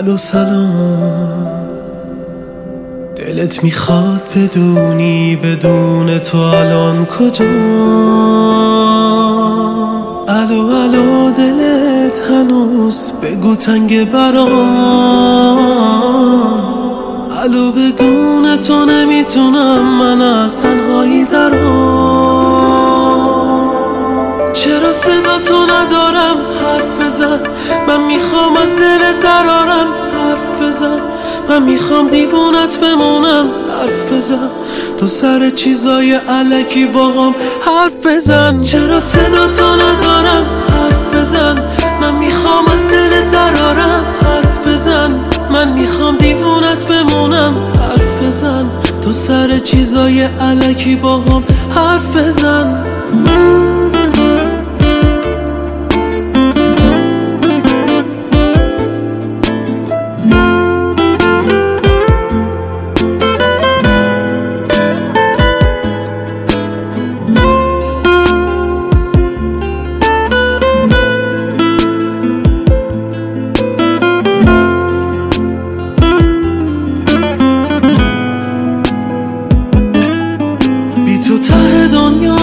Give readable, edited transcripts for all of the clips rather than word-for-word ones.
الو سلام، دلت میخواد بدونی بدون تو الان کجا؟ الو الو دلت هنوز بگو تنگ برام. الو بدون تو نمیتونم من از تنهایی درام. چرا صدا تو ندارم حرف بزن، من میخوام از دلت درارم. حرف بزن، من میخوام دیوونت بمونم. حرف بزن، تو سر چیزای الکی باهام حرف بزن. چرا صدا تو ندارم حرف بزن، من میخوام از دلت درارم. حرف بزن، من میخوام دیوونت بمونم. حرف بزن، تو سر چیزای الکی باهام حرف بزن. تو ته دنیا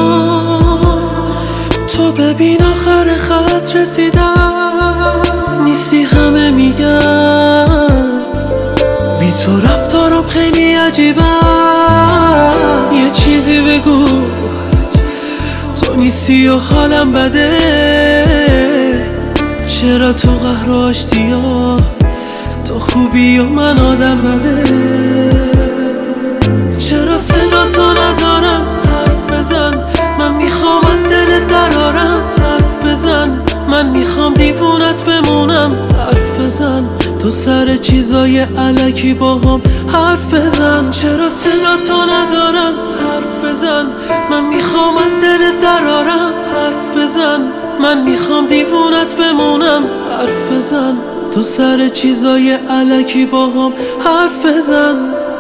تو ببین آخر خط رسیدم. نیستی همه میگن بی تو رفتارم خیلی عجیبه. یه چیزی بگو، تو نیستی و حالم بده. چرا تو قهر و آشتیا، تو خوبی و من آدم بده. چرا صدا تو ندارم حرف بزن، من میخوام از دلت درارم. حرف بزن، من میخوام دیوونت بمونم. حرف بزن، تو سر چیزای الکی باهام حرف بزن. چرا صدا تو ندارم حرف بزن، من میخوام از دلت درارم. حرف بزن، من میخوام دیوونت بمونم. حرف بزن، تو سر چیزای الکی باهام حرف بزن.